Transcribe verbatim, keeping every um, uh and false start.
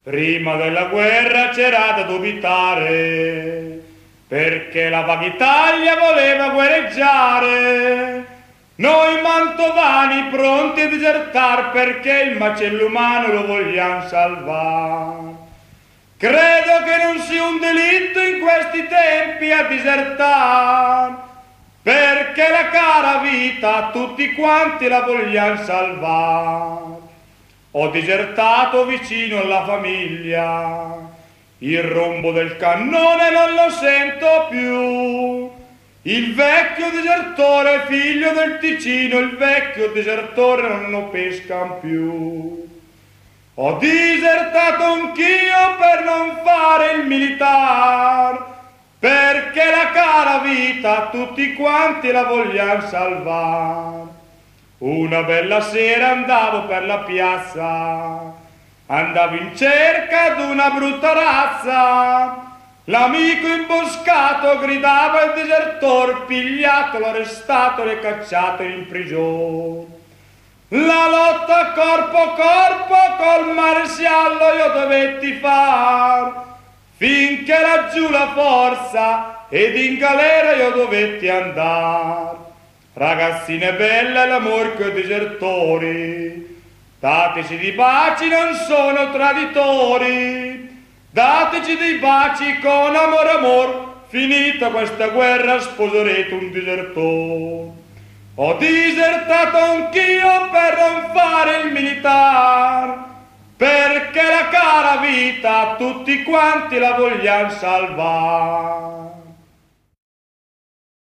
Prima della guerra c'era da dubitare, perché la vaga Italia voleva guerreggiare. Noi mantovani pronti a disertar, perché il macello umano lo vogliamo salvare. Credo che non sia un delitto in questi tempi a disertar, perché la cara vita tutti quanti la vogliamo salvare. Ho disertato vicino alla famiglia, il rombo del cannone non lo sento più. Il vecchio disertore, figlio del Ticino, il vecchio disertore non lo pescan più. Ho disertato anch'io per non fare il militare, perché la cara vita tutti quanti la vogliamo salvare. Una bella sera andavo per la piazza, andavo in cerca d'una brutta razza. L'amico imboscato gridava il disertor, pigliatelo, arrestatelo e cacciatelo in prigione. La lotta corpo a corpo col maresciallo io dovetti far, finché laggiù la forza ed in galera io dovetti andare. Ragazzine belle, l'amor coi disertori, dateci dei baci, non sono traditori. Dateci dei baci con amor amor, finita questa guerra sposerete un disertore. Ho disertato anch'io per non fare il militare, perché la cara vita tutti quanti la vogliamo salvare.